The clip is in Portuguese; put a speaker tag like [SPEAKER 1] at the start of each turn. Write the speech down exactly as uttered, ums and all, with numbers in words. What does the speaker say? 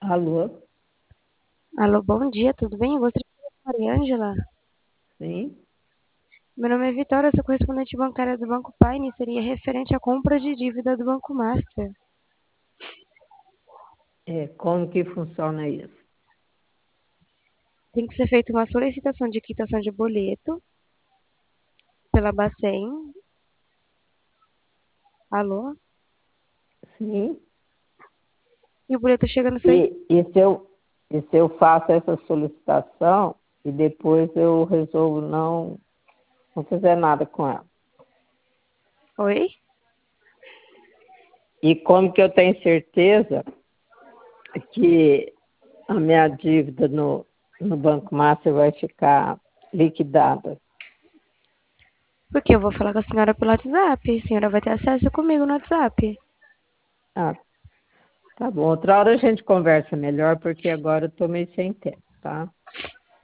[SPEAKER 1] Alô?
[SPEAKER 2] Alô, bom dia, tudo bem? Eu gostaria de falar com a Mariângela.
[SPEAKER 1] Sim?
[SPEAKER 2] Meu nome é Vitória, eu sou correspondente bancária do Banco Paine, seria referente à compra de dívida do Banco Master.
[SPEAKER 1] É, como que funciona isso?
[SPEAKER 2] Tem que ser feita uma solicitação de quitação de boleto pela Bacen. Alô?
[SPEAKER 1] Sim?
[SPEAKER 2] E o boleto chega no seu...
[SPEAKER 1] E, e, se eu, e se eu faço essa solicitação e depois eu resolvo não, não fazer nada com ela?
[SPEAKER 2] Oi?
[SPEAKER 1] E como que eu tenho certeza que a minha dívida no, no Banco Master vai ficar liquidada?
[SPEAKER 2] Porque eu vou falar com a senhora pelo WhatsApp. A senhora vai ter acesso comigo no WhatsApp.
[SPEAKER 1] Ah, tá bom. Outra hora a gente conversa melhor, porque agora eu estou meio sem tempo, tá?